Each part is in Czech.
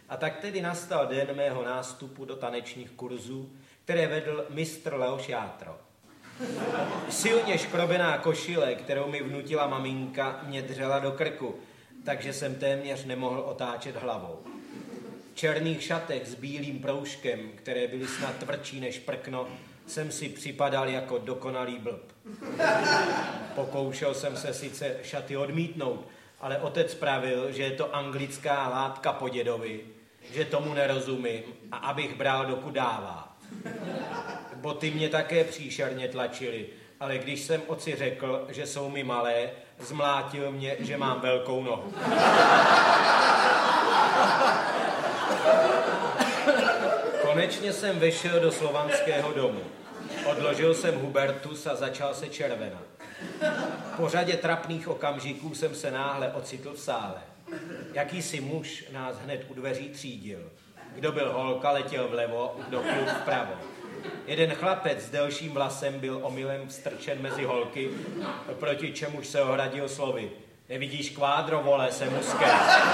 A tak tedy nastal den mého nástupu do tanečních kurzů, které vedl mistr Leoš Játro. Silně škrobená košile, kterou mi vnutila maminka, mě dřela do krku, takže jsem téměř nemohl otáčet hlavou. V černých šatech s bílým proužkem, které byly snad tvrdší než prkno, jsem si připadal jako dokonalý blb. Pokoušel jsem se sice šaty odmítnout, ale otec pravil, že je to anglická látka po dědovi, že tomu nerozumím a abych bral, dokud dává. Boty mě také příšerně tlačily, ale když jsem otci řekl, že jsou mi malé, zmlátil mě, že mám velkou nohu. Konečně jsem vešel do slovanského domu. Odložil jsem Hubertus a začal se červenat. Po řadě trapných okamžiků jsem se náhle ocitl v sále. Jakýsi muž nás hned u dveří třídil. Kdo byl holka, letěl vlevo, kdo kluk vpravo. Jeden chlapec s delším vlasem byl omylem vstrčen mezi holky, proti čemuž se ohradil slovy. Nevidíš kvádro, vole, jsem muské.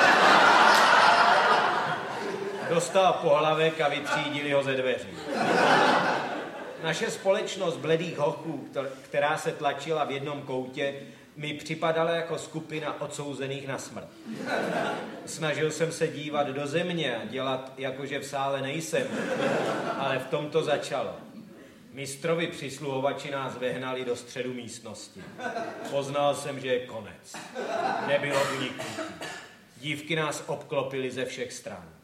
Dostal pohlavek a vytřídili ho ze dveří. Naše společnost bledých hochů, která se tlačila v jednom koutě, mi připadala jako skupina odsouzených na smrt. Snažil jsem se dívat do země a dělat, jakože v sále nejsem, ale v tom to začalo. Mistrovi přisluhovači nás vehnali do středu místnosti. Poznal jsem, že je konec. Nebylo uniknutí. Dívky nás obklopily ze všech stran.